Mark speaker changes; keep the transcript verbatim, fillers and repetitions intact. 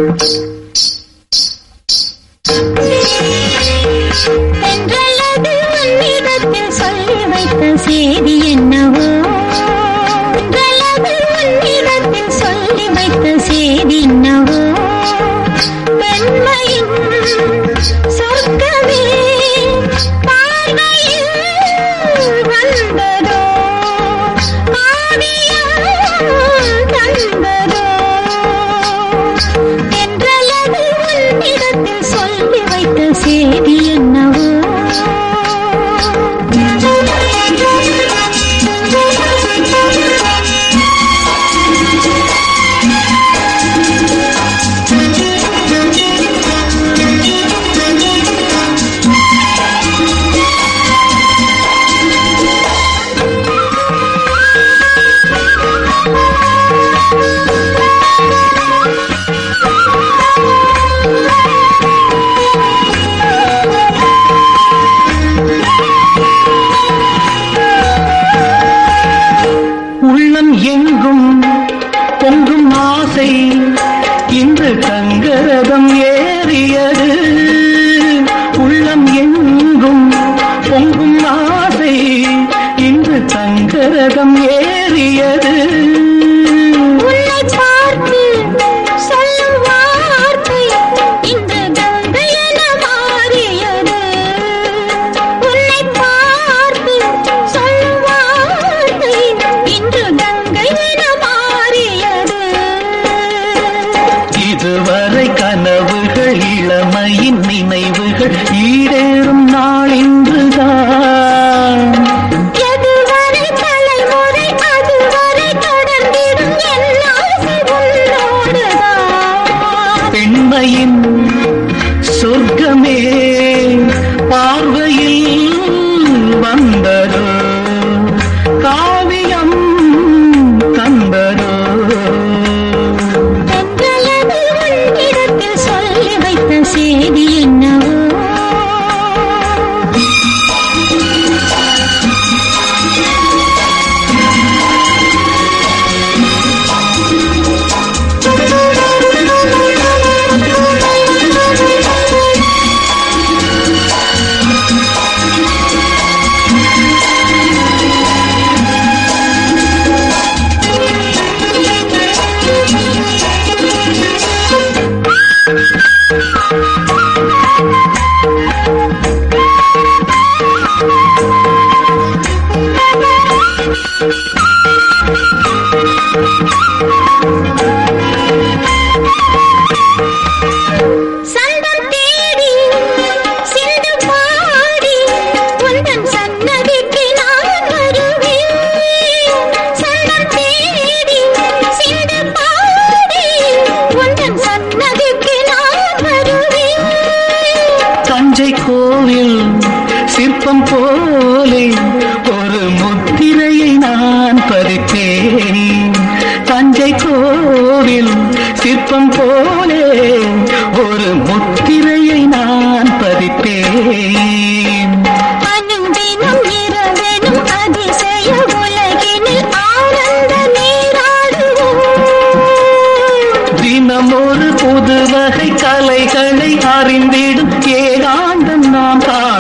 Speaker 1: தென்றலது உன்னிடத்தில் சொல்லி வைத்த செய்தி என்னவோ, தென்றலது உன்னிடத்தில் சொல்லி வைத்த செய்தி என்னவோ, பெண்மையின் சொர்க்கமே பார்வையில் வந்ததோ, ஆவியால் தந்ததோ, தென்றலது உன்னிடத்தில் சொல்லி வைத்த செய்தி என்னவோ.
Speaker 2: எங்கும் பொங்கும் ஆசை இன்று தங்கரதம் ஏறியது, உள்ளம் எங்கும் பொங்கும் ஆசை இன்று தங்கரதம் ஏறியது.
Speaker 1: உன்னை பார்த்து சொல்லும் வார்த்தை இந்த கங்கை என மாறியது, உன்னை பார்த்து சொல்லும் வார்த்தை இன்று கங்கை என மாறியது.
Speaker 2: இதுவரை கனவுகள் இளமையின் நினைவுகள் ஈடேறும் நாள் இன்றுதான்.
Speaker 1: எதுவரை தலைமுறை அதுவரை தொடர்ந்திடும் என் ஆசை உன்னோடுதான்.
Speaker 2: பெண்மையின் சொர்க்கமே பார்வையில் வந்ததோ, காவியம் தந்ததோ.
Speaker 1: தென்றலது உன்னிடத்தில் சொல்லி வைத்த செய்தி என்னவோ. சந்தம் தேடி சிந்து பாடி உந்தன் சன்னதிக்கு நான் வருவேன். சந்தம் தேடி சிந்து பாடி உந்தன் சன்னதிக்கு நான் வருவேன்.
Speaker 2: தஞ்சை கோவில் சிற்பம் போலே ஒரு முத்திரையை நான் பதித்தேன். தஞ்சை கோவில் சிற்பம் போலே ஒரு முத்திரையை நான் பதித்தேன்.
Speaker 1: அனுதினம் இரவெனும் அதிசய உலகினில் ஆனந்த நீராடுவோம்.
Speaker 2: தினம் ஒரு புது வகை கலைகளை அறிந்திடும் ஏகாந்தம் நாம்